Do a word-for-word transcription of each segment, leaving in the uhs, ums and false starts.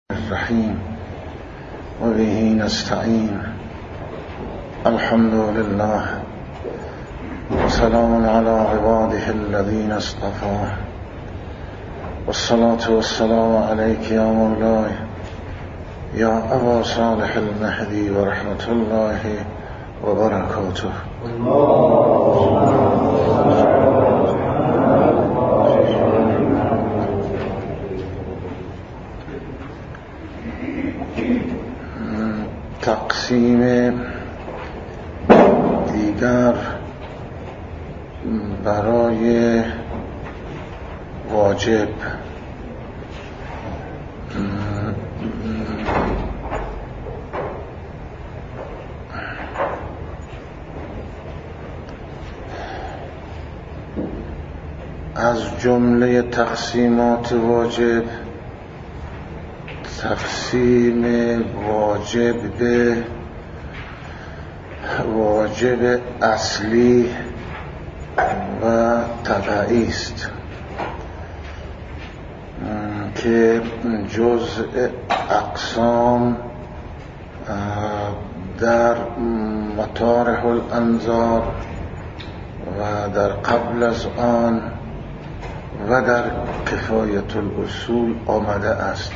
الرحيم وبه نستعين. الحمد لله وسلام على عباده الذين اصطفى، والصلاة والسلام عليك يا مولاي يا أبا صالح المهدي ورحمة الله وبركاته. تقسیم دیگر برای واجب. از جمله تقسیمات واجب تقسیم واجب به واجب اصلی و طبعی است که جزء اقسام در مطارح الانظار و در قبل از آن و در کفایت الاصول آمده است.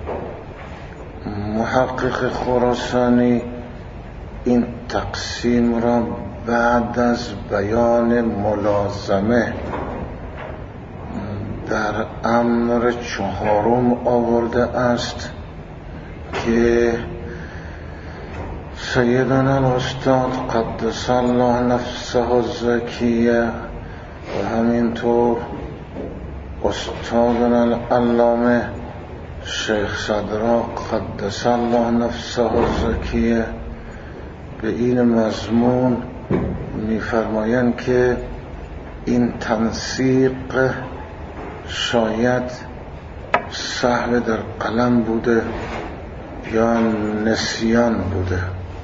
محقق خراسانی این تقسیم را بعد از بیان ملازمه در امر چهارم آورده است که سیدنا الاستاد قدس الله نفسه الزکیه و همینطور استادنا العلامه شیخ صدراق قدس الله نفسه الزکیه به این مضمون می‌فرمایند که این تنسیق شاید سهو در قلم بوده یا نسیان بوده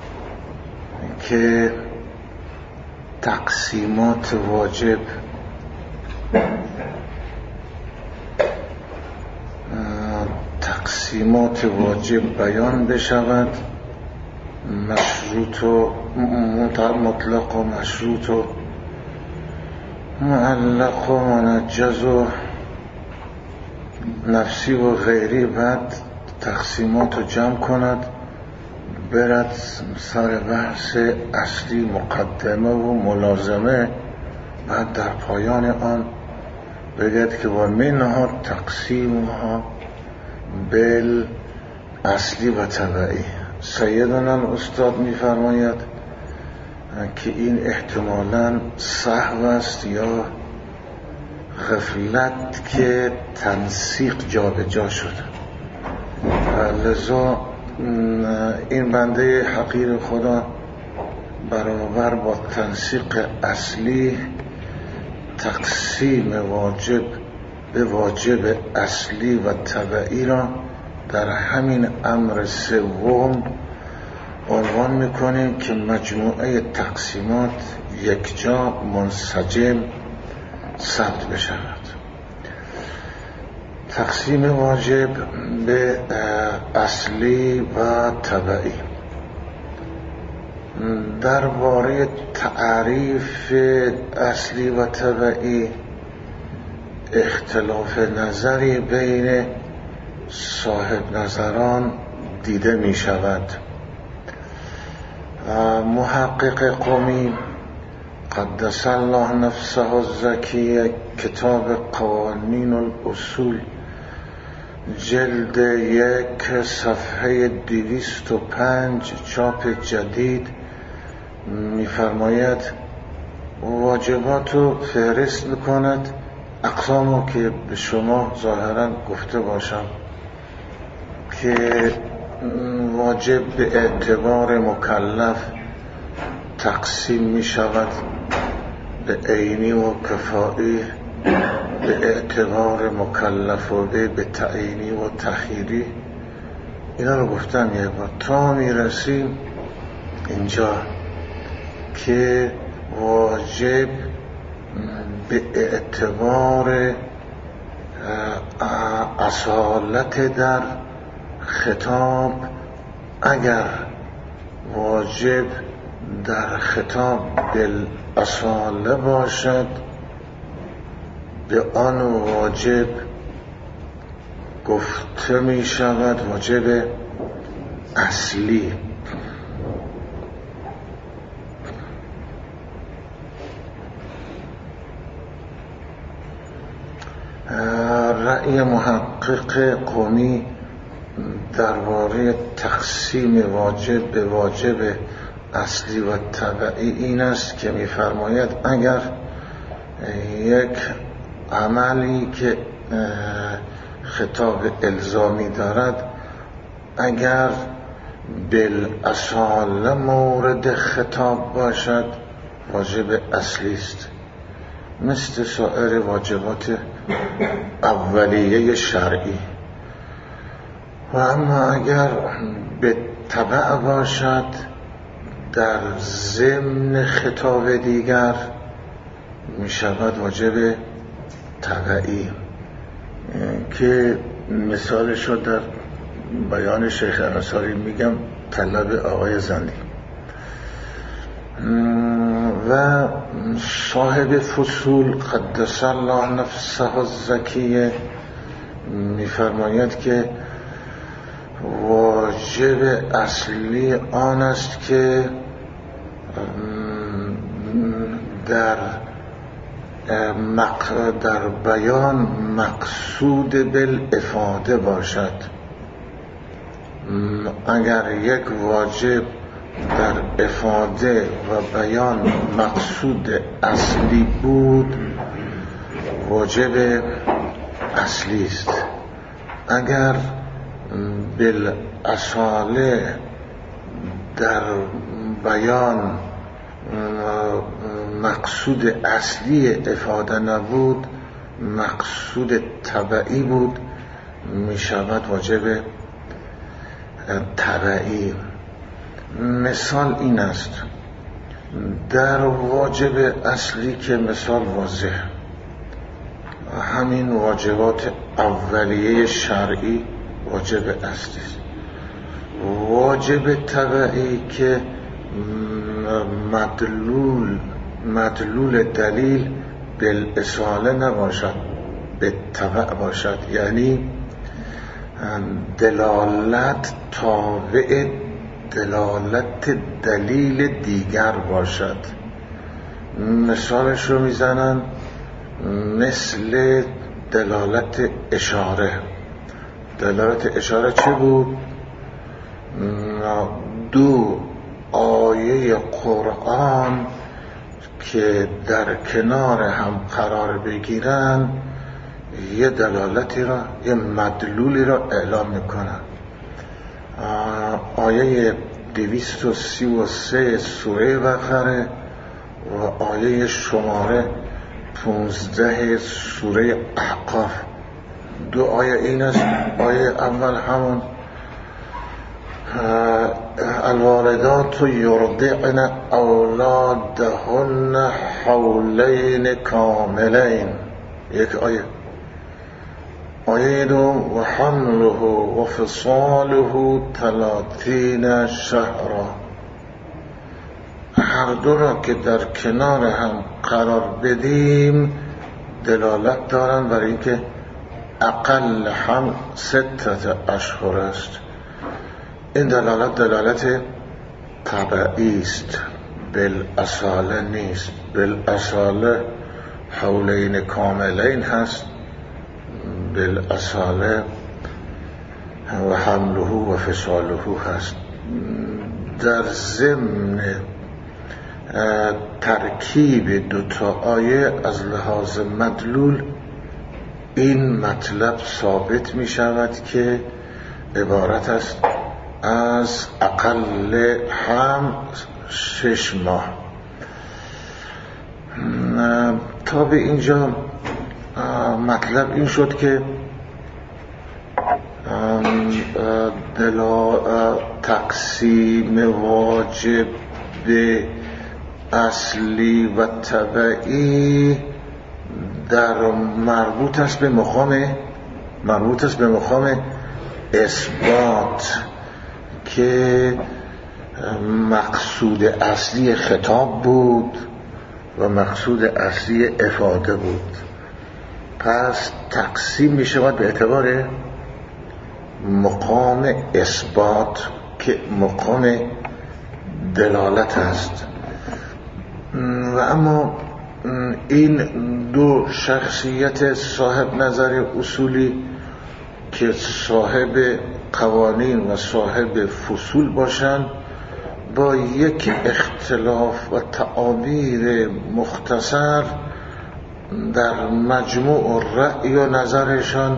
که تقسیمات واجب تقسیمات واجب بیان بشود، مشروط و مطلق و مشروط و معلق و منجز و نفسی و غیری، بعد تقسیمات رو جمع کند برد سر بحث اصلی مقدمه و ملازمه، بعد در پایان آن بگد که و منها تقسیمها بل اصلی و طبعی. سیدنا الاستاد می‌فرماید که این احتمالاً سهو است یا غفلت که تنسیق جا به جا شده، لذا این بنده حقیر خدا برابر با تنسیق اصلی تقسیم واجب به واجب اصلی و طبعی را در همین امر سوم عنوان میکنیم که مجموعه تقسیمات یک جا منسجم ثبت بشود. تقسیم واجب به اصلی و طبعی. درباره تعریف اصلی و طبعی اختلاف نظری بین صاحب نظران دیده می شود. محقق قمی قدس الله نفسه الزکیه کتاب قوانین الاصول جلد یک صفحه دویست و پنج چاپ جدید می‌فرماید واجبات رو فهرست می‌کند، اقسامو که به شما ظاهراً گفته باشم که واجب به اعتبار مکلف تقسیم می شود به عینی و کفایی، به اعتبار مکلف و به تعیینی و تخییری. اینا رو گفتم یک بار تا می رسیم اینجا که واجب به اعتبار اصالت در خطاب اگر واجب در خطاب بالاصاله باشد به آن واجب گفته می شود واجب اصلی. رأی محقق قمی درباره تقسیم واجب به واجب اصلی و تبعی این است که می‌فرماید اگر یک عملی که خطاب الزامی دارد اگر بالاصاله مورد خطاب باشد واجب اصلی است، مثل سایر واجبات اولیه شرعی. و اما اگر به تبع باشد در ضمن خطاب دیگر می شود واجب تبعی، که مثالش رو در بیان شیخ انصاری میگم، طلب آقای زندی. و صاحب فصول قدس الله نفسه الزکیه میفرماید که واجب اصلی آن است که در در بیان مقصود بالافاده باشد. اگر یک واجب در افاده و بیان مقصود اصلی بود واجب اصلی است. اگر بالاصاله در بیان مقصود اصلی افاده نبود، مقصود تبعی بود، می شود واجب تبعی. مثال این است در واجب اصلی که مثال واضح، همین واجبات اولیه شرعی واجب اصلی است. واجب تبعی که مدلول مدلول دلیل بالاصاله نباشد، به تبع باشد، یعنی دلالت تابع دلالت دلیل دیگر باشد. مثالش رو میزنن مثل دلالت اشاره. دلالت اشاره چه بود؟ دو آیه قرآن که در کنار هم قرار بگیرن یه دلالتی را، یه مدلولی را اعلام میکنن. آیه دویست و سی و سه سوره بقره و آیه شماره پونزده سوره احقاف. دو آیه این است. آیه اول همون الوالدات یرضعن اولادهن حولین کاملین، یک آیه. آیه دو و حمله و فصاله ثلاثین شهرا. هر دو را که در کنار هم قرار بدیم دلالت دارن برای اینکه اقل هم ستت اشهر است. این دلالت دلالت طبعی است، بالاصاله نیست. بالاصاله حولین کاملین هست، بالاصاله و حمله و فصاله هست. در ضمن ترکیب دوتا آیه از لحاظ مدلول این مطلب ثابت می شود که عبارت است از اقل هم شش ماه. تا به اینجا مطلب این شد که دلا تقسیم واجب به اصلی و تبعی در مربوط است به مقام مربوط است به مقام اثبات که مقصود اصلی خطاب بود و مقصود اصلی افاده بود. پس تقسیم می شود به اعتبار مقام اثبات که مقام دلالت است. و اما این دو شخصیت صاحب نظر اصولی که صاحب قوانین و صاحب فصول باشند، با یک اختلاف و تعابیر مختصر در مجموع رأی و نظرشان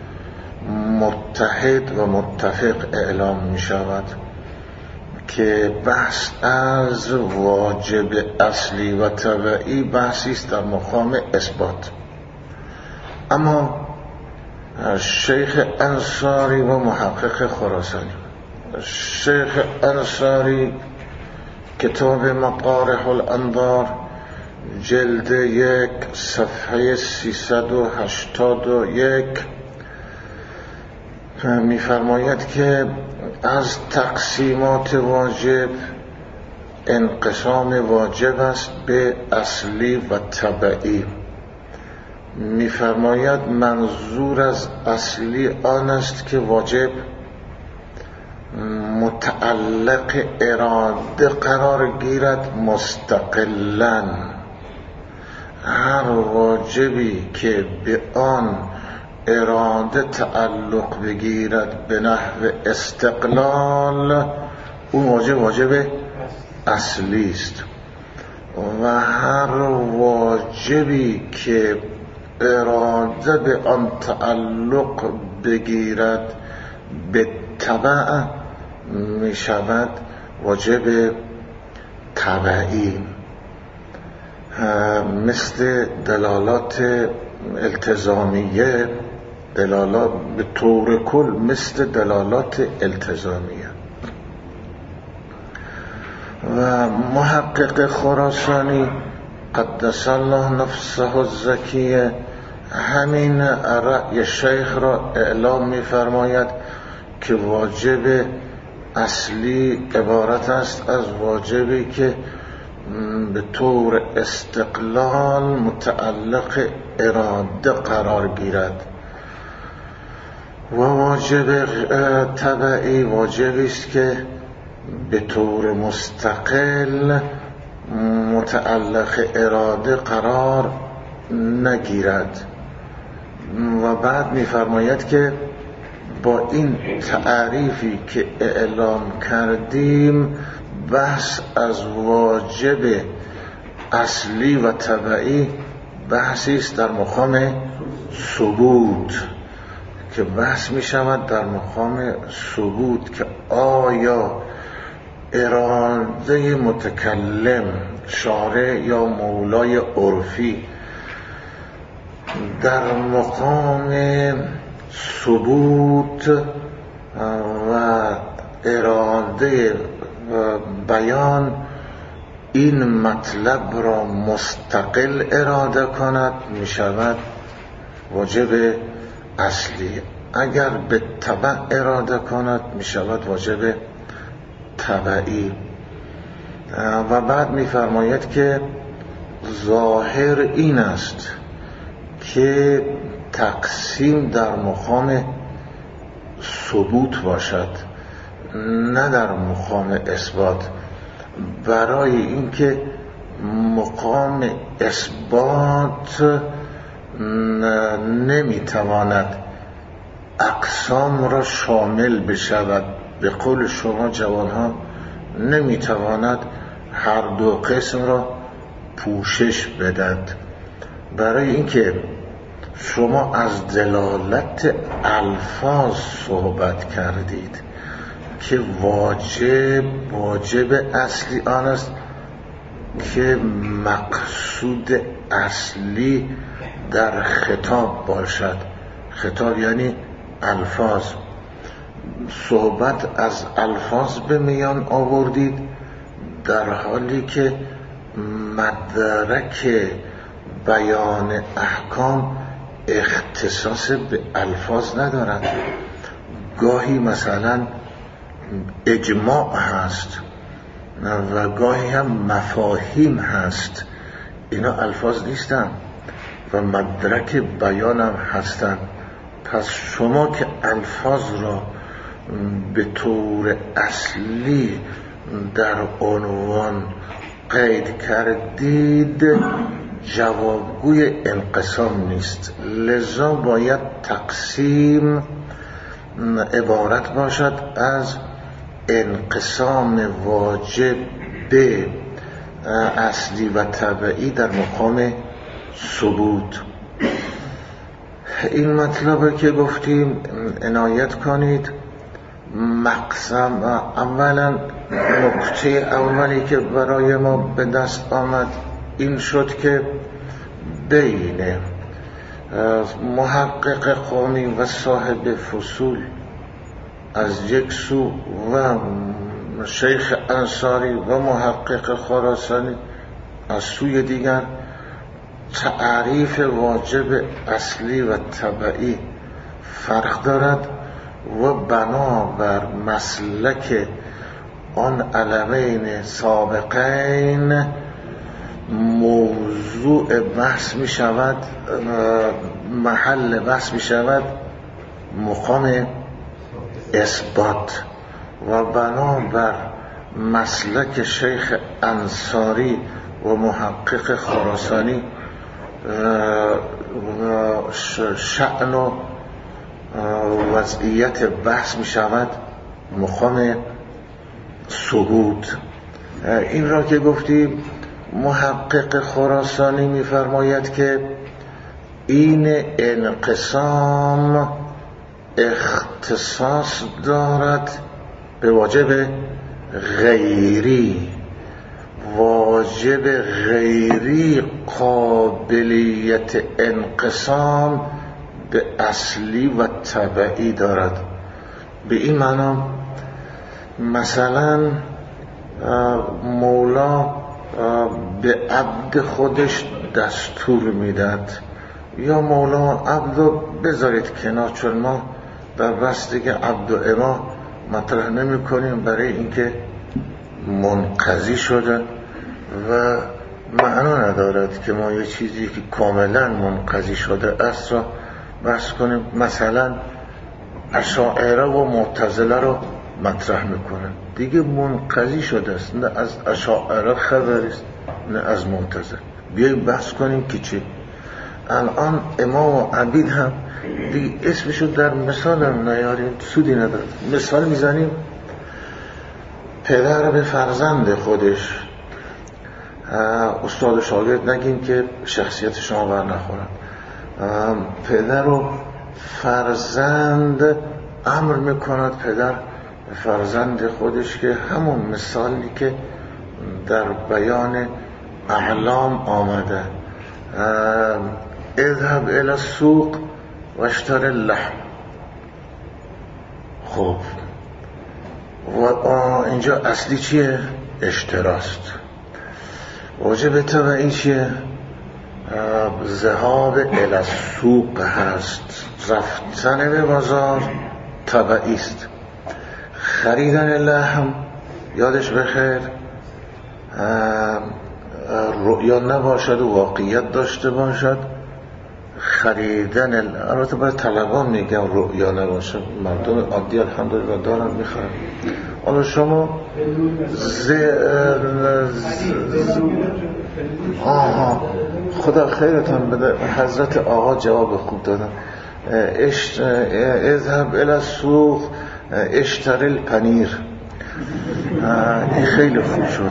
متحد و متفق اعلام می شود که بحث از واجب اصلی و طبعی بحثی است در مقام اثبات. اما شیخ انصاری و محقق خراسانی، شیخ انصاری کتاب مطارح الانظار جلد یک صفحه سیصد و هشتاد و یک می‌فرماید که از تقسیمات واجب انقسام واجب است به اصلی و طبعی. می‌فرماید منظور از اصلی آن است که واجب متعلق اراده قرار گیرد مستقلاً. هر واجبی که به آن اراده تعلق بگیرد به نحو استقلال، اون واجب واجب اصلی است. و هر واجبی که اراده به آن تعلق بگیرد به تبع می شود واجب طبعی، مثل دلالات التزامیه. دلالات به طور کل مثل دلالات التزامیه. و محقق خراسانی قدس الله نفسه الزکیه همین رأی شیخ را اعلام می فرماید که واجب اصلی عبارت است از واجبی که به طور استقلال متعلق اراده قرار گیرد، و واجب طبعی واجبی است که به طور مستقل متعلق اراده قرار نگیرد. و بعد می‌فرماید که با این تعریفی که اعلام کردیم بحث از واجب اصلی و طبعی بحثی است در مقام ثبوت، که بحث می شود در مقام ثبوت که آیا اراده متکلم شارع یا مولای عرفی در مقام ثبوت و اراده و بیان این مطلب را مستقل اراده کند، می شود واجب اصلی. اگر به تبع اراده کند می شود واجب طبعی. و بعد می فرماید که ظاهر این است که تقسیم در مقام ثبوت باشد نه در مقام اثبات، برای اینکه مقام اثبات نمیتواند اقسام را شامل بشود. به قول شما جوانها نمیتواند هر دو قسم را پوشش بدهد. برای اینکه شما از دلالت الفاظ صحبت کردید که واجب واجب اصلی آن است که مقصود اصلی در خطاب باشد. خطاب یعنی الفاظ. صحبت از الفاظ به میان آوردید در حالی که مدرک بیان احکام اختصاص به الفاظ ندارد، گاهی مثلا اجماع هست و گاهی هم مفاهیم هست، اینا الفاظ نیستن و مدرک بیان هم هستن. پس شما که الفاظ را به طور اصلی در عنوان قید کردید جوابگوی انقسام نیست، لذا باید تقسیم عبارت باشد از انقسام واجب به اصلی و طبعی در مقام ثبوت. این مطلبه که گفتیم عنایت کنید. مقسم اولا نکته اولی که برای ما به دست آمد این شد که بین محقق قومی و صاحب فصول از یک سو و شیخ انصاری و محقق خراسانی از سوی دیگر تعریف واجب اصلی و طبعی فرق دارد و بنابر مسلک آن علمین سابقین موضوع بحث می شود، محل بحث می شود مقام اثبات و بنابر مسلک شیخ انصاری و محقق خراسانی شأن و وضعیت بحث می شود مقام ثبوت. این را که گفتیم محقق خراسانی می فرماید که این انقسام اختصاص دارد به واجب غیری، واجب غیری قابلیت انقسام به اصلی و طبعی دارد. به این معنا مثلا مولا به عبد خودش دستور میداد، یا مولا عبدو بذارید کنار چون ما در بس دیگه عبد و اما مطرح نمی کنیم برای اینکه منقضی شده و معنا ندارد که ما یه چیزی که کاملا منقضی شده است را بحث کنیم. مثلا اشاعره و معتزله رو مطرح میکنه، دیگه منقضی شده است، نه از اشاعره خبری است نه از معتزله. بیاییم بحث کنیم که چی. الان امام و عبید هم دیگه اسمشو در مثال هم نیاریم، سودی نداره. مثال میزنیم پدر به فرزند خودش، استاد و شاگرد نگیم که شخصیت شما بر نخورن، پدر و فرزند امر میکند پدر فرزند خودش که همون مثالی که در بیان اعلام آمده، اذهب الى السوق و اشتر اللحم. خب و اینجا اصلی چیه؟ اشتراست. واجب طبعی چیه؟ ذهاب الى السوق هست، رفتن به بازار طبعی است. خریدن لحم یادش بخیر رؤیا نباشد و واقعیت داشته باشد. خریدن البته باید طلبان میگم رؤیا نباشد، مردم عادی الحمدلله دارن میخرن. حالا شما ز... آها خدا خیرتان بده، حضرت آقا جواب خوب دادن. اشت... اذهب الى السوق اشتر الپنیر، این خیلی خوب شد.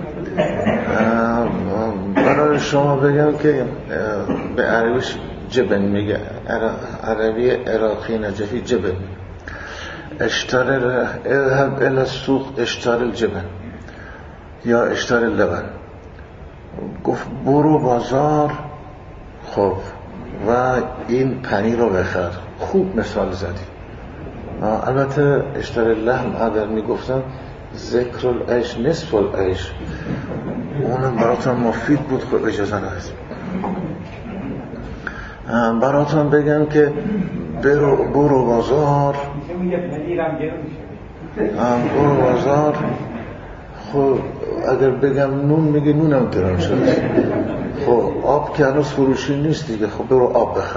برای شما بگم که به عربیش جبن میگه، عربی عراقی نجفی جبن. اشتر اذهب الى السوق اشتر الجبن یا اشتر اللبن. گفت برو بازار خب و این پنیر رو بخر. خوب مثال زدی. البته اشتر اللحم اگر میگفتن ذکر العیش نصف العیش، اونم براتون مفید بود، خب اجازه نهست. براتون بگم که برو, برو بازار میشه میگه پنیرم گرون میشه. انگور بازار. خب اگر بگم نون میگه نونم گرون شده. خب آب که هنوز فروشی نیست دیگه، خب برو آب بخر.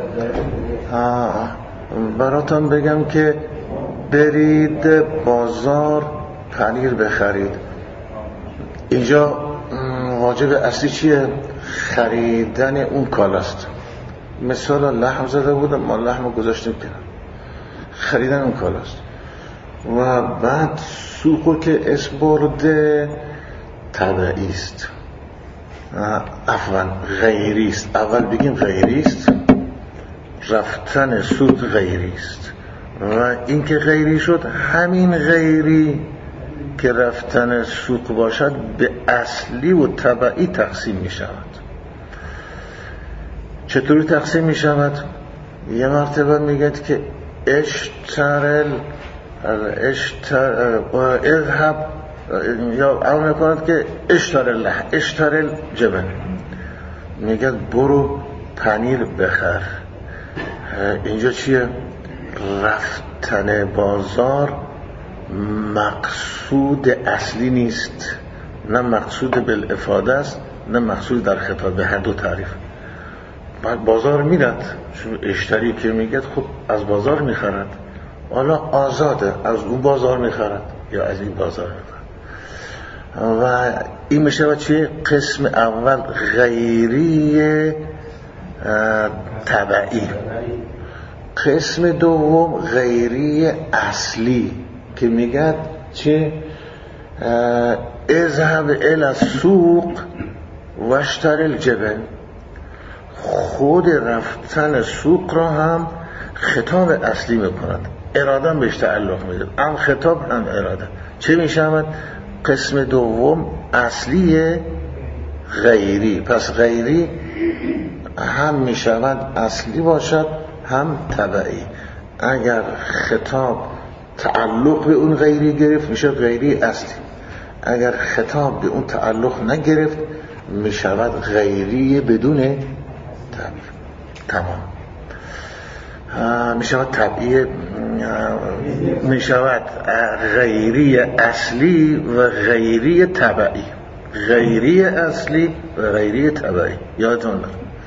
براتون بگم که برید بازار پنیر بخرید. اینجا واجب اصلی چیه؟ خریدن اون کالاست. مثلا لحم زده بودم، ما لحم گذاشتیم کنار، خریدن اون کالاست. و بعد سوقو که اسم برده طبعی است، اول غیری است. اول بگیم غیری است، رفتن سوق غیری است. و این که غیری شد، همین غیری که رفتن سوق باشد به اصلی و طبعی تقسیم می شود. چطوری تقسیم می شود؟ یه مرتبه میگد که اشترل اشتر اذهب، یا اول میکند که اشترل لح اشترل جبن، میگد برو پنیر بخر. اینجا چیه؟ رفتن بازار مقصود اصلی نیست، نه مقصود بالافاده است، نه مقصود در خطاب. به هر دو تعریف. بعد بازار میرد، چون اشتری که میگد خب از بازار میخرد، حالا آزاده از اون بازار میخرد یا از این بازار میخرد. و این میشه چیه؟ قسم اول غیری طبعی. قسم دوم غیری اصلی که میگد چه؟ اذهب الی السوق واشتر الجبن. خود رفتن سوق را هم خطاب اصلی میکند، اراده بهش تعلق میده، هم خطاب هم اراده. چه میشود؟ قسم دوم اصلی غیری. پس غیری هم میشود اصلی باشد هم طبعی. اگر خطاب تعلق به اون غیری گرفت میشه غیری اصلی، اگر خطاب به اون تعلق نگرفت میشود غیری بدون طبعی. تمام میشود طبعی، میشود غیری اصلی و غیری طبعی. غیری اصلی و غیری طبعی. یادتون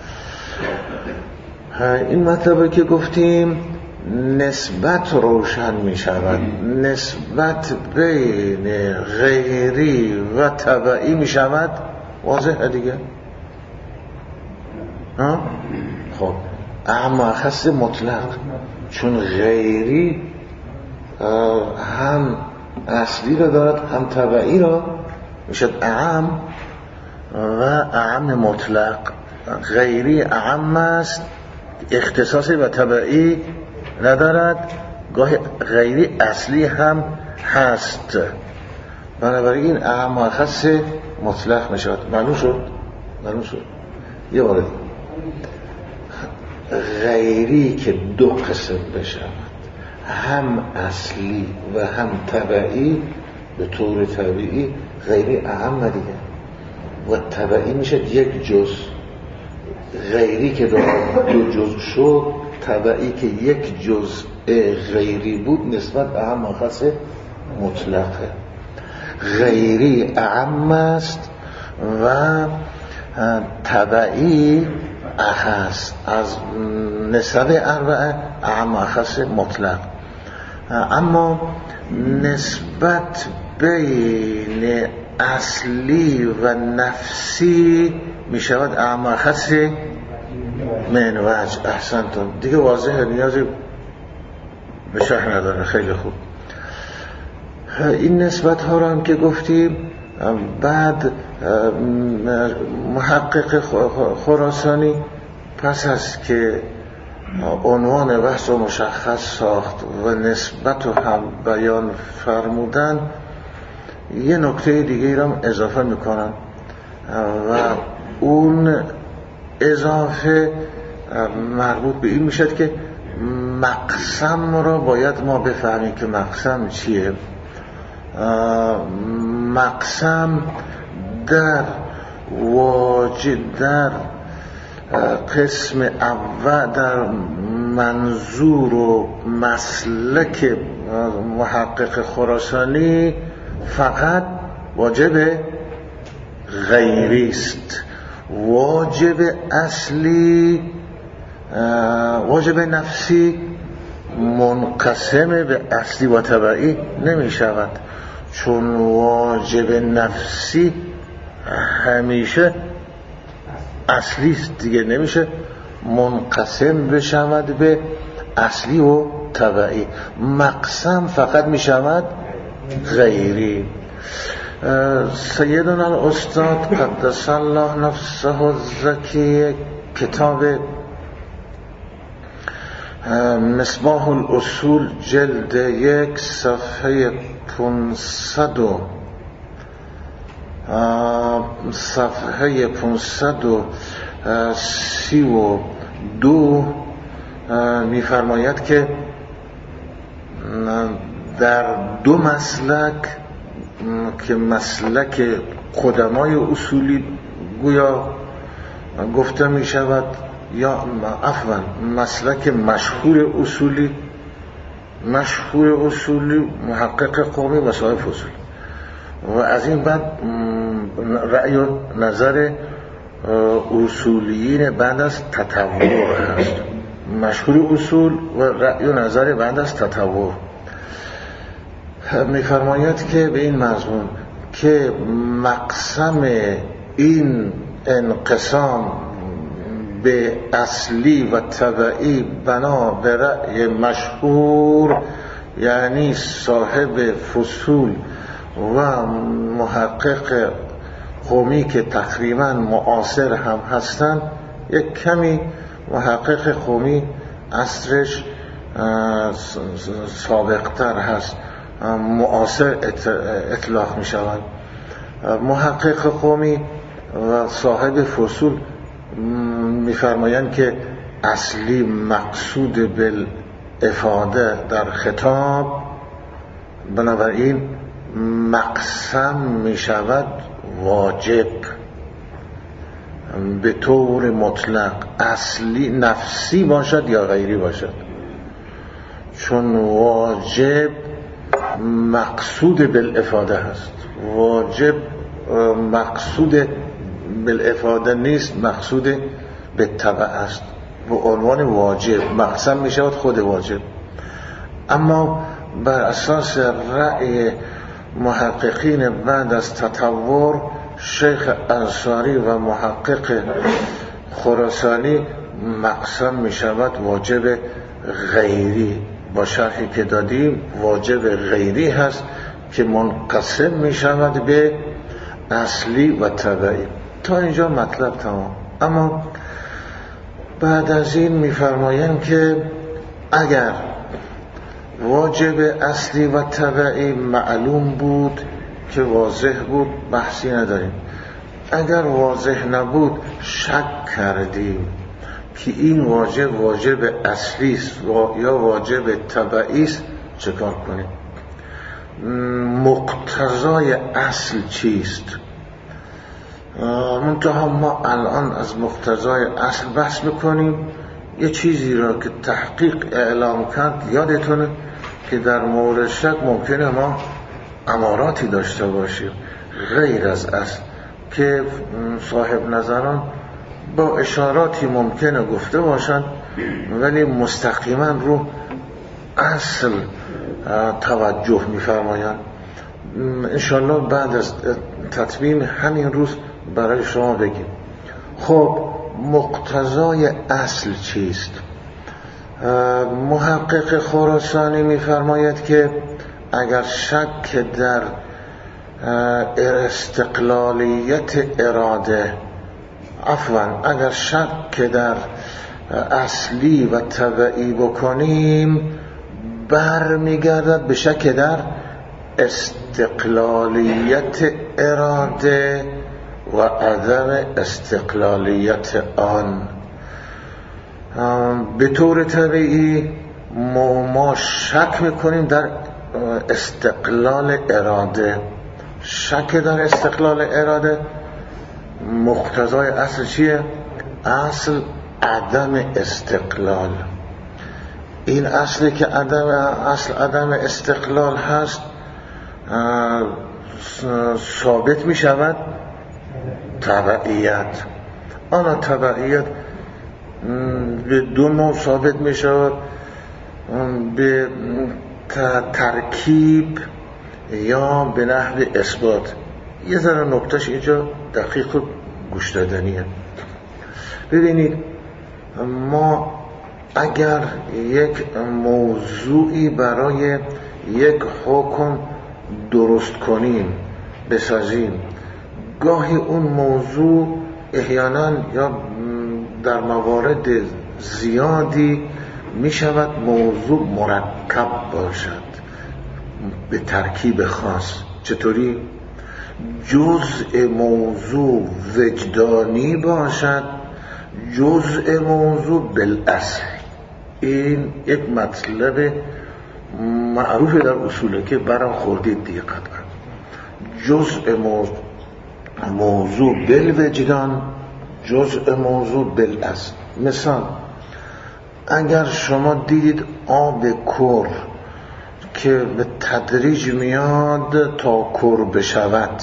این مطلبه که گفتیم نسبت روشن می شود، نسبت بین غیری و طبعی می شود واضحه دیگه. خب اما خاص مطلق، چون غیری هم اصلی را دارد هم طبعی را، میشد اعم و اعم مطلق. غیری اعم است، اختصاصی و طبعی ندارد، گاهی غیری اصلی هم هست، بنابراین اعم و خاص مطلق میشود. معلوم شد؟ معلوم شد؟ یه بار غیری که دو قسم بشود، هم اصلی و هم طبعی، به طور طبیعی غیری اعم دیگه و طبعی میشه یک جز. غیری که دو جز شد، طبعی که یک جز غیری بود نسبت اعم و خاص مطلقه. غیری اعم است و طبعی اخص، از نسب اربعه اعم و خاص مطلق. اما نسبت بین اصلی و نفسی می شود اعم و خاص من وجه. احسنتون دیگه واضحه، نیازی به شرح نداره. خیلی خوب. این نسبت ها رو هم که گفتیم، بعد محقق خراسانی پس از که عنوان بحث رو مشخص ساخت و نسبت رو هم بیان فرمودن، یه نکته دیگه رو هم اضافه میکنن و اون اضافه مربوط به این میشد که مقسم را باید ما بفهمیم که مقسم چیه. مقسم در واجد در قسم اول، در منظور و مسلک محقق خراسانی فقط واجب غیری است. واجب اصلی، واجب نفسی منقسم به اصلی و تبعی نمی شود، چون واجب نفسی همیشه اصلی است دیگه، نمیشه منقسم بشود به اصلی و تبعی. مقسم فقط می شود غیری. سیدنا الاستاد قدس الله نفسه الزکی کتاب مصباح الاصول جلد یک صفحه پانصد و صفحه پانصد و سی و دو می‌فرماید که در دو مسلک که مسلک قدمای اصولی گویا گفته می شود، یا عفوا مسلک مشهور اصولی، مشهور اصولی محقق قومی و صاحب اصول، و از این بعد رأی و نظر اصولیین بعد از تطور هست. مشهور اصول و رأی و نظر بعد از تطور. می‌فرماید که به این مضمون که مقسم این انقسام به اصلی و تبعی بنا به رأی مشهور، یعنی صاحب فصول و محقق قومی که تقریبا معاصر هم هستند، یک کمی محقق قومی عصرش سابقتر هست، معاصر اطلاق می شود. محقق قومی و صاحب فصول می فرمایند که اصلی مقصود بالافاده در خطاب، بنابراین مقسم می شود واجب به طور مطلق، اصلی نفسی باشد یا غیری باشد، چون واجب مقصود بالافاده هست. واجب مقصود بالافاده نیست، مقصود به تبع است. به عنوان واجب مقسم می شود خود واجب. اما بر اساس رأی محققین بعد از تطور، شیخ انصاری و محقق خراسانی، مقسم می شود واجب غیری. با شرحی که دادیم واجب غیری هست که منقسم می شود به اصلی و تبعی. تا اینجا مطلب تمام. اما بعد از این می فرمایند که اگر واجب اصلی و تبعی معلوم بود که واضح بود، بحثی نداریم. اگر واضح نبود، شک کردیم که این واجب واجب اصلی است یا واجب تبعی است، چه کار کنیم؟ مقتضای اصل چیست؟ منتها ما الان از مقتضای اصل بحث میکنیم. یه چیزی را که تحقیق اعلام کرد یادتونه که در مورد شک ممکنه ما اماراتی داشته باشیم غیر از اصل، که صاحب نظران با اشاراتی ممکنه گفته باشند ولی مستقیما رو اصل توجه می‌فرمایند. انشالله بعد از تتمیم همین روز برای شما بگیم. خب مقتضای اصل چیست؟ محقق خراسانی می‌فرماید که اگر شک در استقلالیت اراده، عفوا اگر شک در اصلی و تبعی بکنیم، برمیگردد به شک در استقلالیت اراده و عدم استقلالیت آن. به طور طبیعی ما شک میکنیم در استقلال اراده. شک در استقلال اراده مقتضای اصل چیه؟ اصل عدم استقلال. این اصلی که عدم اصل عدم استقلال هست ثابت می شود تبعیت. آن تبعیت به دو نوع ثابت می شود، به ترکیب یا به نحو اثبات. یه ذره نکتهش اینجا دقیق و گوش دادنیه. ببینید ما اگر یک موضوعی برای یک حکم درست کنیم بسازیم، گاهی اون موضوع احیانا یا در موارد زیادی می شود موضوع مرکب باشد به ترکیب خاص. چطوری؟ جزء موضوع وجدانی باشد، جزء موضوع بالاصل. این یک مطلب معروف در اصوله که برام خوردید دیگه قطعا. جزء موضوع, موضوع بالوجدان، جزء موضوع بالاصل. مثال اگر شما دیدید آب کر که به تدریج میاد تا کر بشود،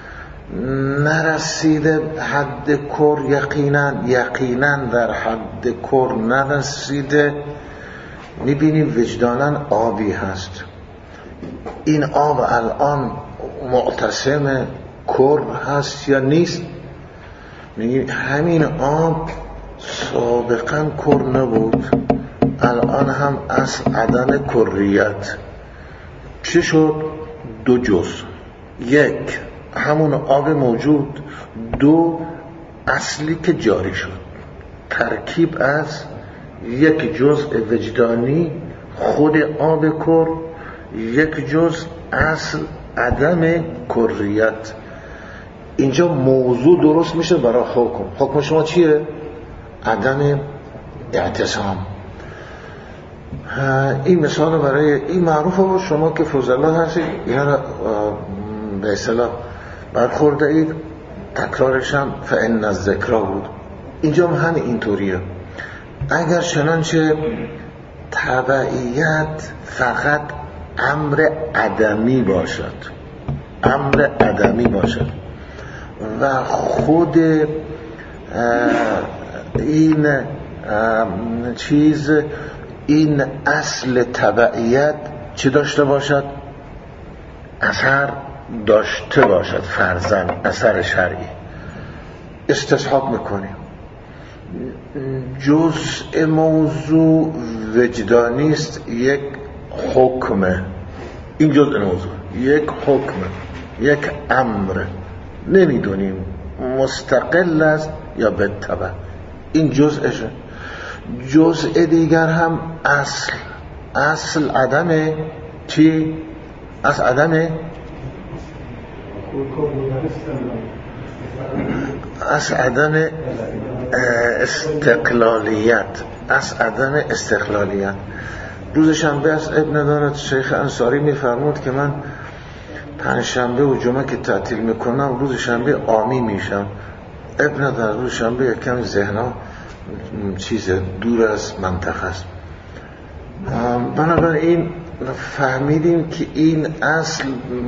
نرسیده حد کر، یقینا یقینا در حد کر نرسیده، میبینیم وجدانا آبی هست. این آب الان معتصم کر هست یا نیست؟ میگیم همین آب سابقا کر نبود، الان هم اصل عدم کریت. چه شد؟ دو جزء، یک همون آب موجود، دو اصلی که جاری شد. ترکیب از یک جزء وجدانی خود آب کر، یک جزء اصل عدم کریت. اینجا موضوع درست میشه برای حکم. حکم شما چیه؟ عدم اعتصام. این مثال برای این معروفه و شما که فضلا هستید اینا به اصطلاح برخورده اید، تکرارش هم فإن الذکر بود. اینجا هم همین اینطوریه. اگر چنانچه تبعیت فقط امر عدمی باشد، امر عدمی باشد و خود این چیز، این اصل تبعیت چه داشته باشد؟ اثر داشته باشد، فرضاً اثر شرعی. استصحاب میکنیم جزء موضوع وجدانی است، یک حکمه. این جزء موضوع یک حکمه، یک امر، نمیدونیم مستقل است یا بالتبع. این جزءشه. جزء دیگر هم اصل، اصل عدم چی؟ اصل عدم اصل عدم استقلالیت، اصل عدم استقلالیت. روز شنبه از ابن ندارد شیخ انصاری میفرمود که من پنج شنبه و جمعه که تعطیل میکنم روز شنبه عامی میشم. ابن ندارد روز شنبه یکم ذهنم چیز دور از منطقه است. بنابراین فهمیدیم که این اصل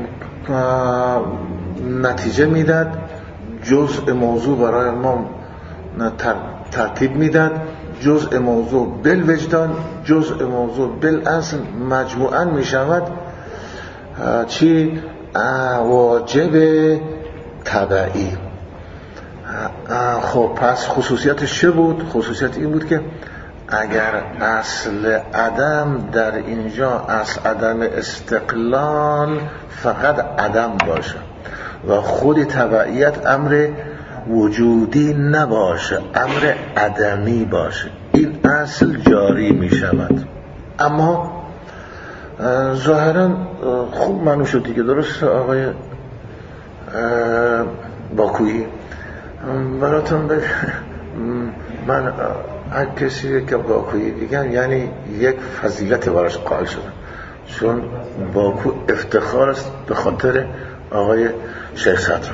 نتیجه میداد، جزء موضوع برای ما ترتیب میداد، جزء موضوع بالوجدان، جزء موضوع بالاصل، مجموعاً میشود چی؟ واجب تبعی. خب پس خصوصیتش چه بود؟ خصوصیت این بود که اگر اصل عدم در اینجا اصل عدم استقلال فقط عدم باشه و خود تبعیت امر وجودی نباشه، امر عدمی باشه، این اصل جاری می شود. اما ظاهرا خوب معنی شد دیگه، درست آقای باکویی؟ براتون بگم من هر کسی که باکویی دیگم یعنی یک فضیلت براش قائل شدم، چون باکو افتخار است به خاطر آقای شیخ صدر.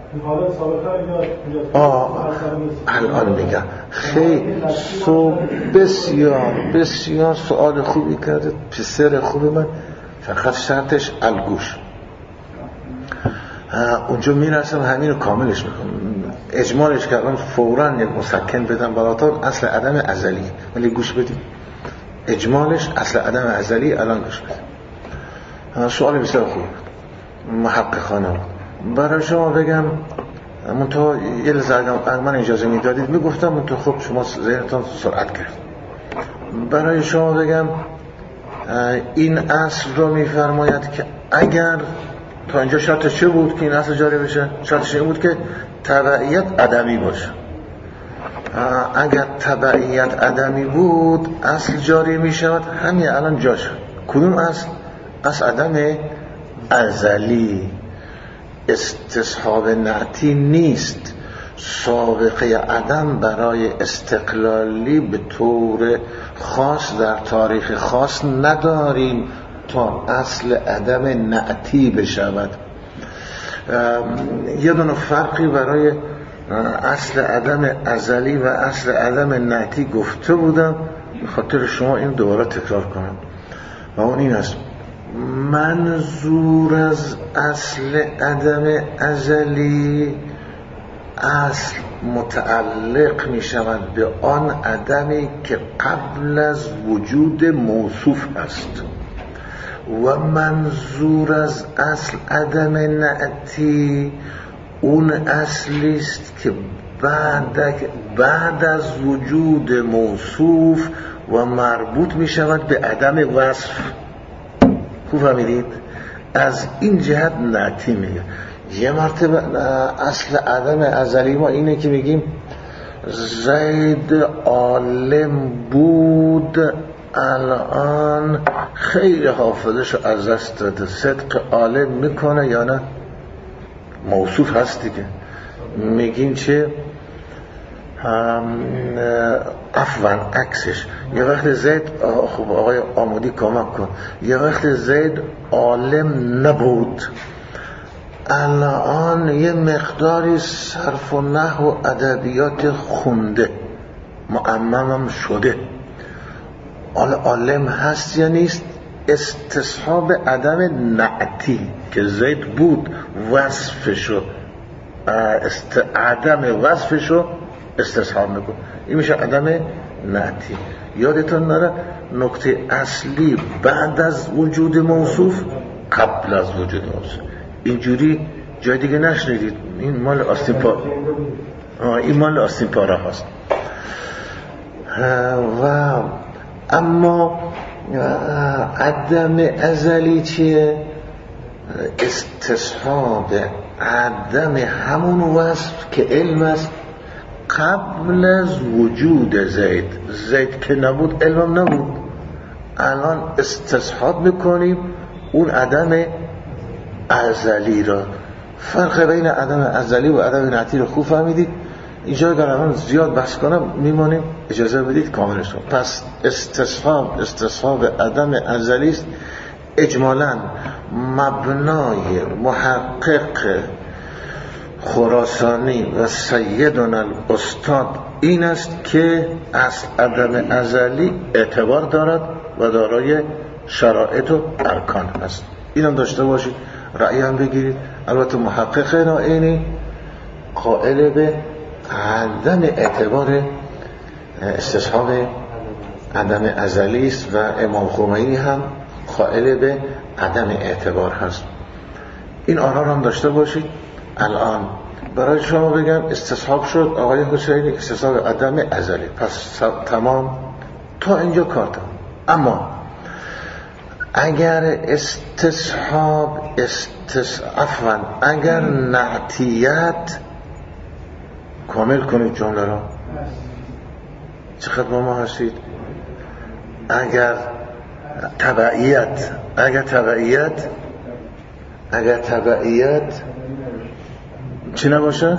حالا سابقا اینجا آه الان میگم خیلی سو بسیار بسیار سوال خوبی کرده پسر خوبی من، فقط شرطش الگوش اونجا میرسم همین رو کاملش میکنم. اجمالش کردم فوراً یک مسکن بدم براتون اصل عدم ازلی، ولی گوش بدید اجمالش اصل عدم ازلی. الان گوش بدید. سوال بسیار خوب محققانه برای شما بگم. منتها یه لحظه اگر من اجازه میدادید میگفتم، منتها خب شما ذهنتان سرعت کرد. برای شما بگم این اصل رو میفرماید که اگر تا اینجا شرطش چه بود که این اصل جاری بشه؟ شرطش این بود که تبعیت عدمی باشه. اگر تبعیت عدمی بود اصل جاری میشود. همین الان جاش کدوم اصل؟ اصل عدم ازلی. استصحاب نعتی نیست. سابقه عدم برای استقلالی به طور خاص در تاریخ خاص نداریم تا اصل عدم نعتی بشود. یه دونه فرقی برای اصل عدم ازلی و اصل عدم نعتی گفته بودم، به خاطر شما این دوباره تکرار کنم و اون این است: منظور از اصل عدم ازلی اصل متعلق می شود به آن عدمی که قبل از وجود موصوف است، و منظور از اصل عدم نعتی اون اصلی است که بعد بعد از وجود موصوف و مربوط می شود به عدم وصف. خوب فهمیدید؟ از این جهت نعتی میگه. یه مرتبه اصل عدم ازلی ما اینه که میگیم زید عالم بود، الان خیلی حافظشو از دست داده. صدق عالم میکنه یا نه؟ موصوف هست دیگه. میگیم چه؟ عفواً عکسش. یه وقت زید، خب آقای آمودی کمک کن، یه وقت زید عالم نبود، الان یه مقداری صرف و نحو و ادبیات خونده، معممم شده. حالا عالم هست یا نیست؟ استصحاب عدم نعتی که زید بود وصفشو است... عدم وصفشو استصحاب میکن، این میشه عدم نعتی. یادتون نره نکته اصلی بعد از وجود موصوف قبل از وجود موصوف. اینجوری جای دیگه نشنیدید. این مال آستین پا این مال آستین پاره هست. و اما عدم ازلی چیه؟ استصحاب عدم همون وصف که علم است قبل از وجود زید. زید که نبود علم نبود، الان استصحاب میکنیم اون عدم ازلی را. فرق بین عدم ازلی و عدم نعتی رو خوب فهمیدید؟ اینجا اگر الان زیاد بحث کنم میمانیم، اجازه بدید کاملش کنم. پس استصحاب استصحاب عدم ازلی است. اجمالاً مبنای محقق خراسانی و سیدنا الاستاد این است که اصل عدم ازلی اعتبار دارد و دارای شرایط و ارکان است. اینم داشته باشید، رأی هم بگیرید. البته محقق نائینی قائل به عدم اعتبار استصحاب عدم ازلی است و امام خمینی هم قائل به عدم اعتبار هست. این آرا هم داشته باشید. الان برای شما بگم استصحاب شد آقای حسینی استصحاب عدم ازلی، پس تمام تا اینجا کار تمام. اما اگر استصحاب استصعفاً اگر نعتیت کامل کنید جمله را، چقدر با ما هستید؟ اگر تبعیت اگر تبعیت اگر تبعیت چی نباشه؟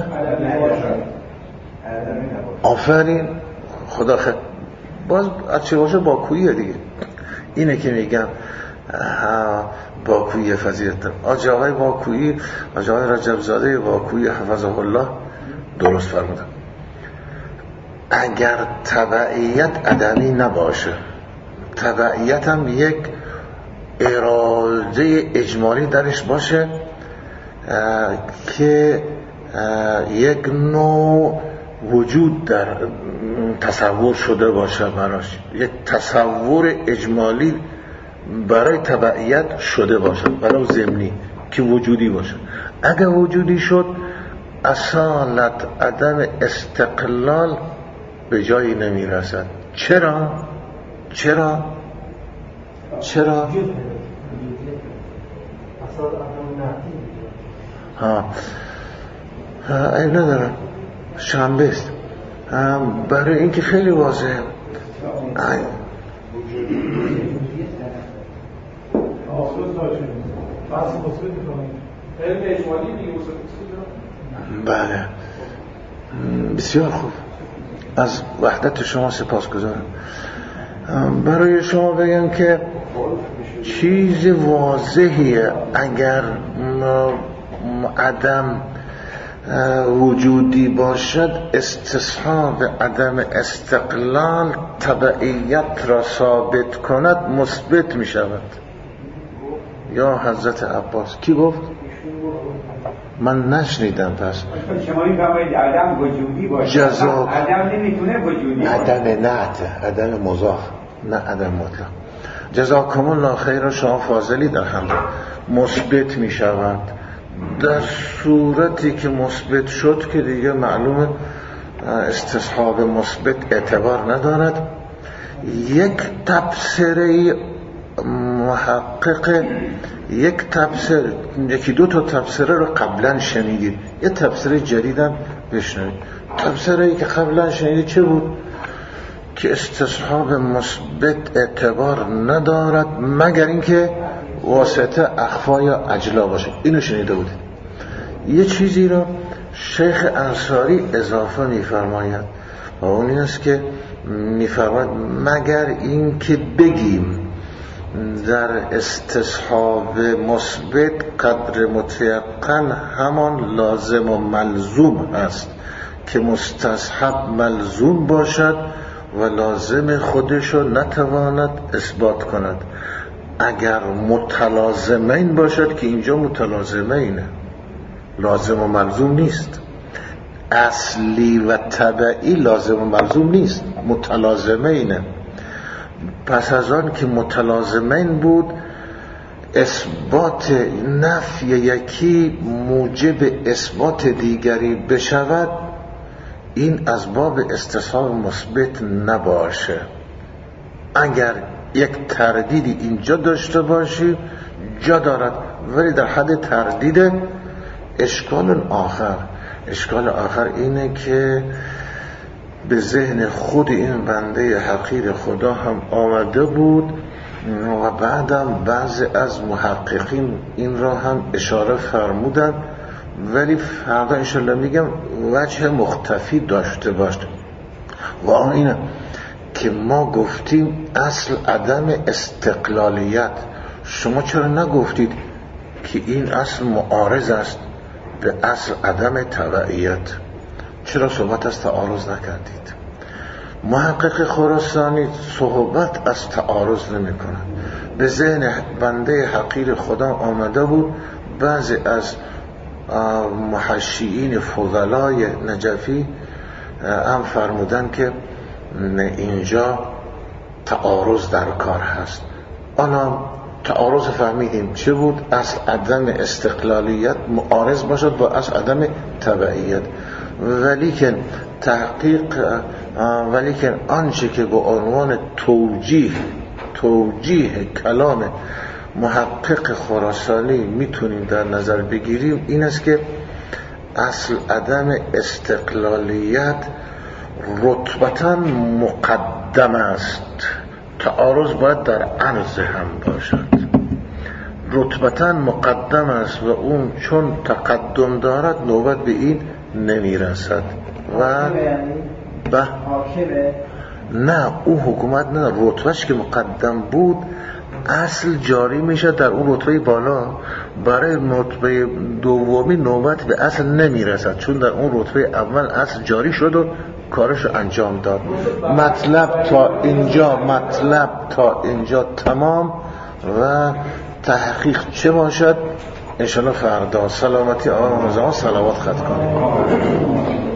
آفرین، خدا خیر. باز از چی باشه؟ باکوییه دیگه. اینه که میگم باکویی فضیلت داره. آج آقای باکویی، آج آقای رجبزاده باکویی حفظه الله درست فرمودن اگر تبعیت عدمی نباشه، تبعیت هم یک اراده اجمالی درش باشه که یک نوع وجود در تصور شده باشه براش، یک تصور اجمالی برای تبعیت شده باشه، برای ضمنی که وجودی باشه. اگر وجودی شد اصالت عدم استقلال به جایی نمی رسد. چرا؟ چرا؟ چرا؟ ها عیب ندارم، شنبه است، برای اینکه خیلی واضحه. بله بسیار خوب، از وحدت شما سپاسگزارم. برای شما بگم که چیز واضحیه اگر عدم وجودی باشد استصحاب عدم استقلال تبعیت را ثابت کند مثبت می شود. یا حضرت عباس کی گفت؟ من نشنیدم. پس شما این فرمایید عدم وجودی باشه، جزاک عدم نمیتونه وجودی باشه، عدم نعت، عدم مضاف، نه عدم مطلق. جزاکم الله خیر، شما فاضلی در هم مثبت می شود. در صورتی که مثبت شد که دیگه معلومه استصحاب مثبت اعتبار ندارد. یک تفسیری محقق یک تفسیر، یکی دو تا تفسیره رو قبلا شنیدید، یه تفسیر جدیدم بشنوید. تفسیری که قبلا شنیدید چه بود؟ که استصحاب مثبت اعتبار ندارد مگر اینکه واسطه اخفا یا اجلا باشه. اینو شنیده بودید. یه چیزی رو شیخ انصاری اضافه می‌فرماید و اون این است که می‌فرماید مگر اینکه بگیم در استصحاب مثبت قدر متیقن همان لازم و ملزوم است که مستصحب ملزوم باشد و لازم خودشو نتواند اثبات کند. اگر متلازمین باشد که اینجا متلازمینه، لازم و ملزوم نیست. اصلی و طبعی لازم و ملزوم نیست، متلازمینه. پس از آن که متلازمین بود اثبات نفی یکی موجب اثبات دیگری بشود، این از باب استصحاب مثبت نباشه. اگر یک تردیدی اینجا داشته باشی جا دارد، ولی در حد تردید. اشکال آخر اشکال آخر اینه که به ذهن خود این بنده حقیر خدا هم آمده بود و بعدم بعضی از محققین این را هم اشاره فرمودن، ولی فردا انشالله میگم وجه مختفی داشته باشه. و آن اینه که ما گفتیم اصل عدم استقلالیت. شما چرا نگفتید که این اصل معارض است به اصل عدم تبعیت؟ چرا صحبت از تعارض نکردید؟ محقق خراسانی صحبت از تعارض نمی کند. به ذهن بنده حقیر خدا آمده بود بعضی از محشیین فضلای نجفی هم فرمودن که اینجا تعارض در کار هست. آنها تعارض فهمیدیم چه بود؟ اصل عدم استقلالیت معارض باشد با اصل عدم تبعیت. ولیکن تحقیق ولیکن آنچه که به عنوان توجیه توجیه کلام محقق خراسانی میتونیم در نظر بگیریم این است که اصل عدم استقلالیت رتبتاً مقدم است. تعارض باید در عرض هم باشد. رتبتاً مقدم است و اون چون تقدم دارد نوبت به این نمیرسد. و به نه او حکومت نه، رتبهش که مقدم بود اصل جاری میشه در اون رتبه بالا، برای رتبه دومی نوبت به اصل نمیرسد، چون در اون رتبه اول اصل جاری شد و کارش رو انجام داد. مطلب تا اینجا مطلب تا اینجا تمام و تحقیق چه باشد انشالله فردا. سلامتی آقا رمضان، صلوات خط کنیم.